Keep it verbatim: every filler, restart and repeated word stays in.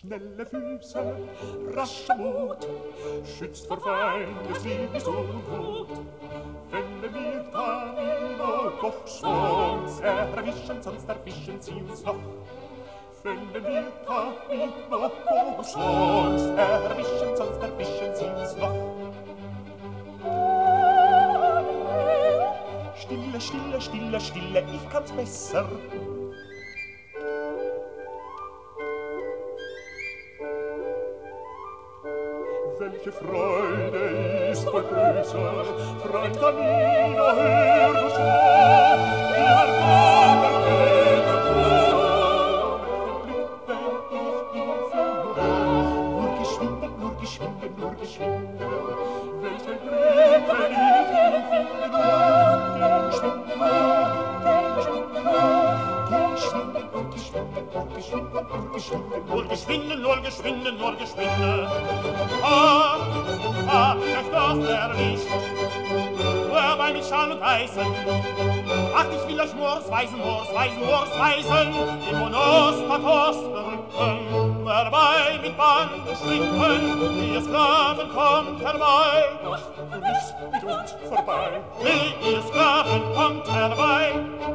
Schnelle Füße, rascher Mut, schützt vor Feindeslieb Unmut. Wenn wir Tamino doch sonst erwischen, sonst erwischen sie uns noch. Wenn wir Tamino doch sonst erwischen, sonst erwischen sie uns noch. Stille, stille, stille, stille, ich kann's besser. Welche Freude ist wohl größer, Freund Tamino, hör du schon, wie ein Vater Peter Thron. Welchen Blick, wenn ich ihn finde, nur geschwinde, nur geschwinde, nur geschwinde. Welchen Blick, wenn ich ihn finde, nur geschwinde, nur geschwinde, nur geschwinde, nur geschwinde, nur geschwinde, nur geschwinde, nur geschwinde, nur geschwinde. Ah, ah, ich euch doch erwischt, nur bei mich Schall und Eisen. Ach, ich will euch Moors weisen, Moors weisen, Moors weisen, die Monos Patos berücken, herbei mit Banden stricken, die ihr Sklaven kommt herbei. Ach, du nicht mit uns vorbei, wie ihr Sklaven kommt herbei.